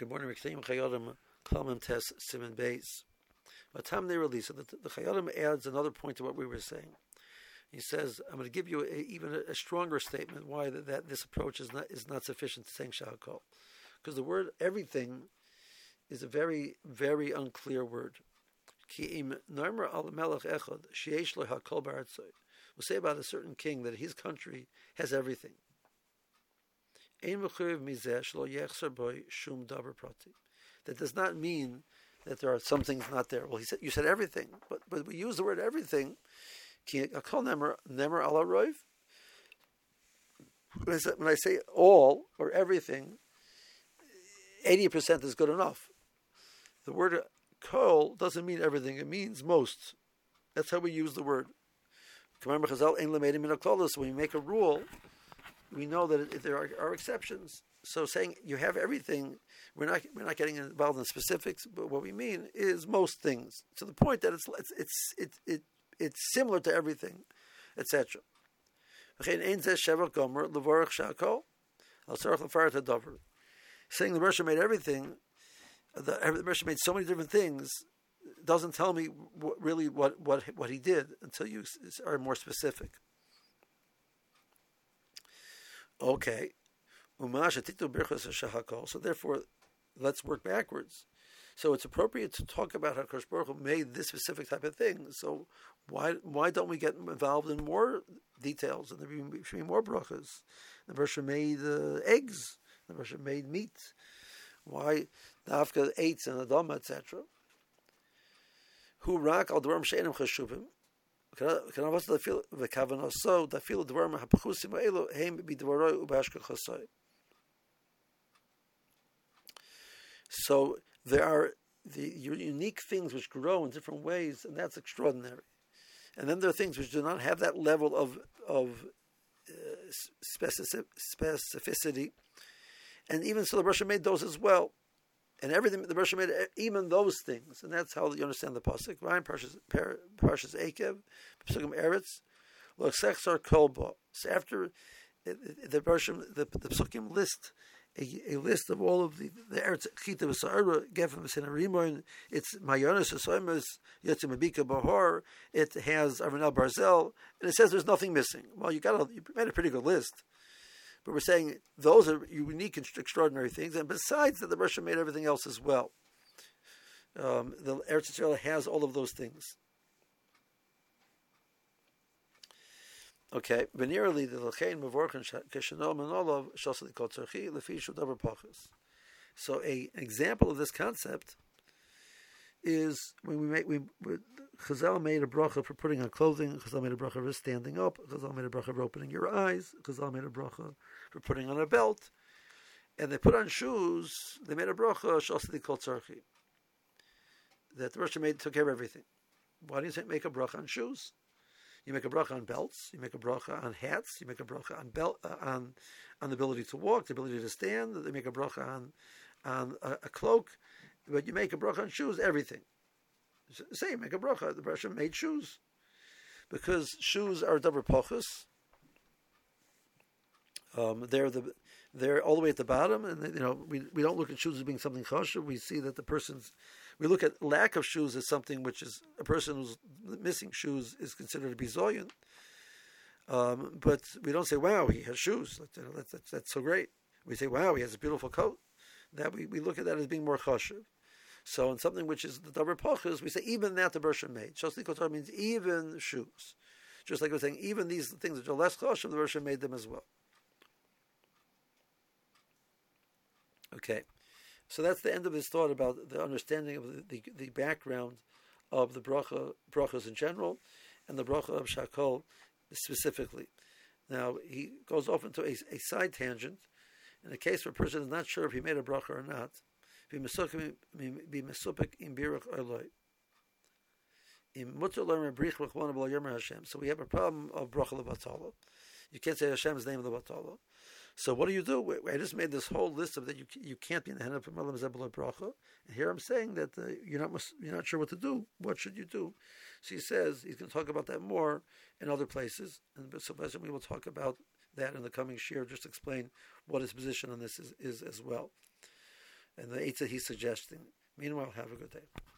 Good morning. Rexayim Chayodim Kalman Tes Simon Beis. By the time they release it, the Chayodim adds another point to what we were saying. He says, "I'm going to give you even a stronger statement why that this approach is not sufficient to saying Shahakol, because the word everything is a very, very unclear word. We'll say about a certain king that his country has everything. That does not mean that there are some things not there. Well, you said everything, but we use the word everything. When I say all or everything, 80% is good enough. The word kol doesn't mean everything; it means most. That's how we use the word. When we make a rule, we know that there are exceptions. So saying you have everything, we're not getting involved in specifics, but what we mean is most things, to the point that it's similar to everything, etc. Saying the Russia made everything, the Russia made so many different things, doesn't tell me really what he did until you are more specific. Okay. So therefore, let's work backwards. So it's appropriate to talk about how Kosh Baruch Hu made this specific type of thing. So why don't we get involved in more details? And there should be more brachas. The Russia made eggs. The Russia made meat. Why the Afka ate and Adama, etc. Who rak al dvarim she'enim chashuvim. So there are the unique things which grow in different ways, and that's extraordinary. And then there are things which do not have that level of specificity. And even so, the Russia made those as well. And everything the Russia made, even those things, and that's how you understand the pasuk. Ryan Parshas Ekev, Pesukim Eretz, Lo Sechsar Kolba. So after the Pesukim list a list of all of the Eretz Chita V'Sa'ara, Gefem V'Sinarimon. It's Mayonis V'Soimus Yotzim Mabika Bahor. It has Aronel Barzel, and it says there's nothing missing. Well, you made a pretty good list. But we're saying those are unique and extraordinary things. And besides that, the Russia made everything else as well. The Eretz Yisrael has all of those things. Okay. Venerally, the L'chein Mevorchen Keshanom and Olav Shosel Kol Tzarchi Lefi Shudavar Pachas. So an example of this concept is when Chazal made a bracha for putting on clothing. Chazal made a bracha for standing up. Chazal made a bracha for opening your eyes. Chazal made a bracha for putting on a belt. And they put on shoes. They made a bracha shosli kol tzarchi. That the Rosh took care of everything. Why do you make a bracha on shoes? You make a bracha on belts. You make a bracha on hats. You make a bracha on on the ability to walk, the ability to stand. They make a bracha on a cloak. But you make a bracha on shoes, everything. Same, make a bracha. The Russia made shoes. Because shoes are davar pachas. They're all the way at the bottom, and we don't look at shoes as being something chashuv. We see that we look at lack of shoes as something which is a person who's missing shoes is considered to be zoyin. But we don't say, wow, he has shoes. That's so great. We say, wow, he has a beautiful coat. That we look at that as being more chashuv. So in something which is the davar pachas, we say even that the Bersha made. Shosli kotar means even shoes. Just like we're saying, even these things which are less chashuv, the Bersha made them as well. Okay, so that's the end of his thought about the understanding of the background of the brachas in general, and the bracha of Shakol specifically. Now he goes off into a side tangent. In a case where a person is not sure if he made a bracha or not, be mesupik im birach orloi. So we have a problem of bracha levatala. You can't say Hashem's name levatala. So what do? I just made this whole list of that you can't be in the hand of Malam Zebul bracha. And here I'm saying that you're not sure what to do. What should you do? So he says he's going to talk about that more in other places, and so we will talk about that in the coming shir. Just explain what his position on this is as well. and the eitzah he's suggesting. Meanwhile, have a good day.